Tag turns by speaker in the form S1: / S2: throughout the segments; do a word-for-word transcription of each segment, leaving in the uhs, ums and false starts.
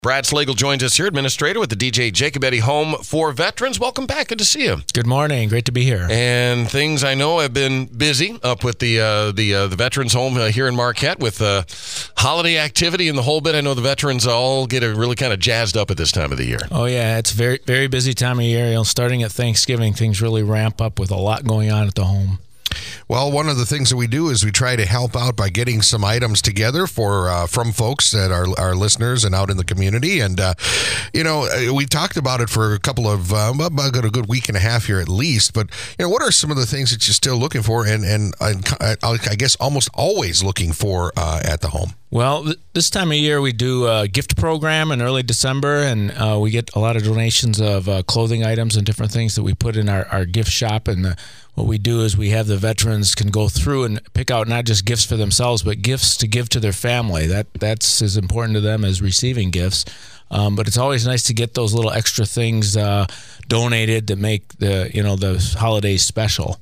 S1: Brad Slagle joins us here, administrator with the D J Jacobetti Home for Veterans. Welcome back. Good to see you.
S2: Good morning. Great to be here.
S1: And things I know have been busy up with the uh, the uh, the Veterans Home uh, here in Marquette with uh, holiday activity and the whole bit. I know the veterans all get a really kind of jazzed up at this time of the year.
S2: Oh, yeah. It's a very, very busy time of year. You know, starting at Thanksgiving, things really ramp up with a lot going on at the home.
S3: Well, one of the things that we do is we try to help out by getting some items together for uh, from folks that are our listeners and out in the community. And, uh, you know, we talked about it for a couple of, uh, about a good week and a half here at least. But, you know, what are some of the things that you're still looking for and, and, and I guess almost always looking for uh, at the home?
S2: Well, th- this time of year we do a gift program in early December, and uh, we get a lot of donations of uh, clothing items and different things that we put in our, our gift shop. And the, what we do is we have the veterans can go through and pick out not just gifts for themselves, but gifts to give to their family. That That's as important to them as receiving gifts. Um, but it's always nice to get those little extra things uh, donated that make the you know the holidays special.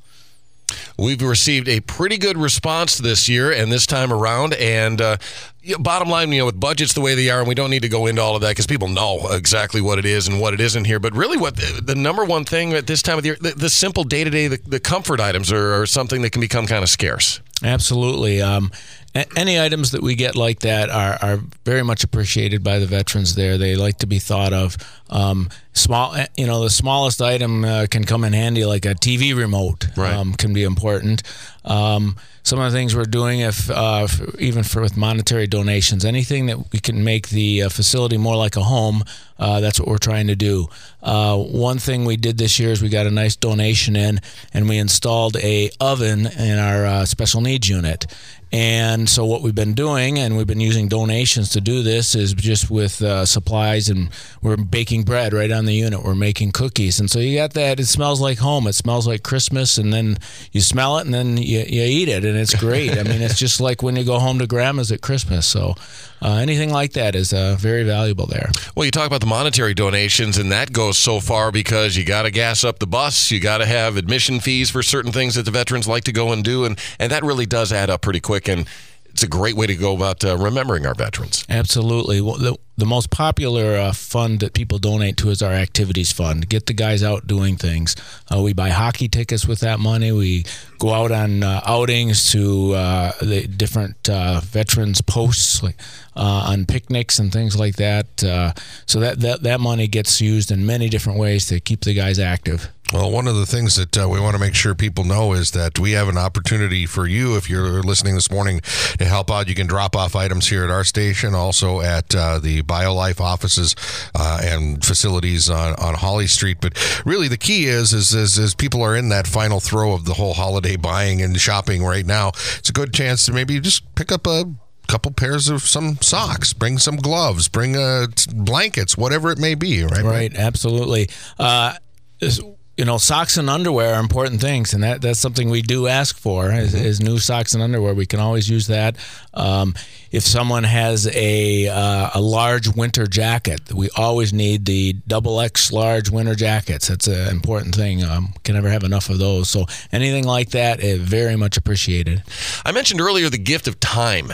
S1: We've received a pretty good response this year and this time around. And uh, bottom line, you know, with budgets the way they are, and we don't need to go into all of that because people know exactly what it is and what it isn't here. But really what the, the number one thing at this time of the year, the, the simple day-to-day, the, the comfort items are, are something that can become kind of scarce.
S2: Absolutely. Um, any items that we get like that are, are very much appreciated by the veterans there. They like to be thought of. Um, small, you know, the smallest item uh, can come in handy, like a T V remote.
S1: Right.
S2: Um, can be important. Um, some of the things we're doing, if uh, even for with monetary donations, anything that we can make the uh, facility more like a home, uh, that's what we're trying to do. Uh, one thing we did this year is we got a nice donation in, and we installed a oven in our uh, special needs unit. And so what we've been doing, and we've been using donations to do this, is just with uh, supplies, and we're baking bread right on the unit. We're making cookies. And so you got that. It smells like home. It smells like Christmas, and then you smell it, and then you, you eat it, and it's great. I mean, it's just like when you go home to grandma's at Christmas. So uh, anything like that is uh, very valuable there.
S1: Well, you talk about the monetary donations, and that goes so far because you got to gas up the bus. You got to have admission fees for certain things that the veterans like to go and do, and, and that really does add up pretty quick. And it's a great way to go about uh, remembering our veterans.
S2: Absolutely. Well, the, the most popular uh, fund that people donate to is our activities fund. Get the guys out doing things. Uh, we buy hockey tickets with that money. We go out on uh, outings to uh, the different uh, veterans posts, like uh, on picnics and things like that. Uh, so that, that, that money gets used in many different ways to keep the guys active.
S3: Well, one of the things that uh, we want to make sure people know is that we have an opportunity for you, if you're listening this morning, to help out. You can drop off items here at our station, also at uh, the BioLife offices uh, and facilities on, on Holly Street. But really the key is, is, is, is people are in that final throw of the whole holiday buying and shopping right now. It's a good chance to maybe just pick up a couple pairs of some socks, bring some gloves, bring uh, blankets, whatever it may be, right?
S2: Right, absolutely. Uh, this, You know, socks and underwear are important things, and that, that's something we do ask for, is,
S3: Mm-hmm.
S2: is new socks and underwear. We can always use that. Um, if someone has a uh, a large winter jacket, we always need the double X large winter jackets. That's an important thing. Um, can never have enough of those. So anything like that is very much appreciated.
S1: I mentioned earlier the gift of time.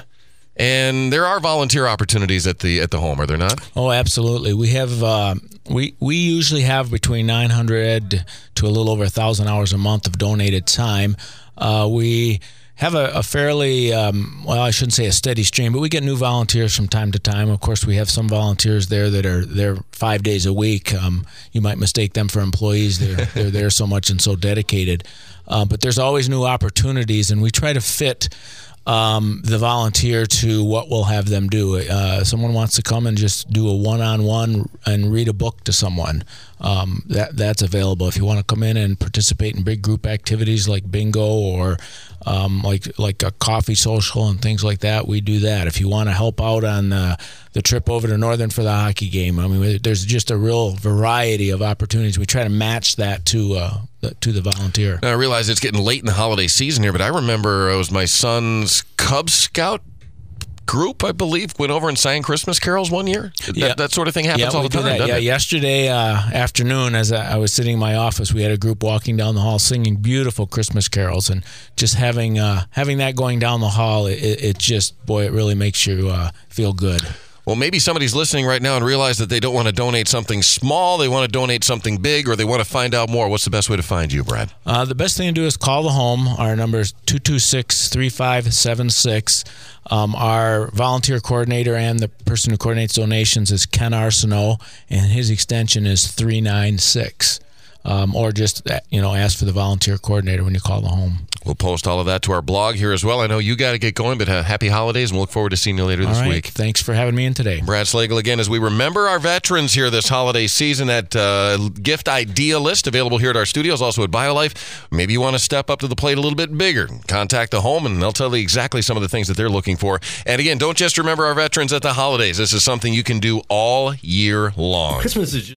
S1: And there are volunteer opportunities at the at the home, are there not?
S2: Oh, absolutely. We have uh, we we usually have between nine hundred to a little over a thousand hours a month of donated time. Uh, we have a, a fairly um, well, I shouldn't say a steady stream, but we get new volunteers from time to time. Of course, we have some volunteers there that are there five days a week. Um, you might mistake them for employees. They're they're there so much and so dedicated. Uh, but there's always new opportunities, and we try to fit Um, the volunteer to what we'll have them do. Uh, someone wants to come and just do a one-on-one and read a book to someone. Um, that that's available. If you want to come in and participate in big group activities like bingo or um, like like a coffee social and things like that, we do that. If you want to help out on uh, the trip over to Northern for the hockey game, I mean, there's just a real variety of opportunities. We try to match that to uh, to the volunteer.
S1: Now, I realize it's getting late in the holiday season here, but I remember it was my son's Cub Scout group, I believe, went over and sang Christmas carols one year. That,
S2: yeah.
S1: that sort of thing happens
S2: yeah,
S1: all the
S2: we do
S1: time,
S2: that.
S1: doesn't
S2: Yeah,
S1: it?
S2: yesterday uh, afternoon, as I, I was sitting in my office, we had a group walking down the hall singing beautiful Christmas carols, and just having uh, having that going down the hall, it, it just, boy, it really makes you uh, feel good.
S1: Well, maybe somebody's listening right now and realize that they don't want to donate something small. They want to donate something big, or they want to find out more. What's the best way to find you, Brad?
S2: Uh, the best thing to do is call the home. Our number is two two six, three five seven six. Um, our volunteer coordinator and the person who coordinates donations is Ken Arsenault, and his extension is three nine six. Um, or just, you know, ask for the volunteer coordinator when you call the home.
S1: We'll post all of that to our blog here as well. I know you got to get going, but uh, happy holidays, and we'll look forward to seeing you later this
S2: all right.
S1: week.
S2: Thanks for having me in today.
S1: Brad Slagle again as we remember our veterans here this holiday season. That uh, gift idea list available here at our studios, also at BioLife. Maybe you want to step up to the plate a little bit bigger. Contact the home, and they'll tell you exactly some of the things that they're looking for. And again, don't just remember our veterans at the holidays. This is something you can do all year long.
S4: Christmas is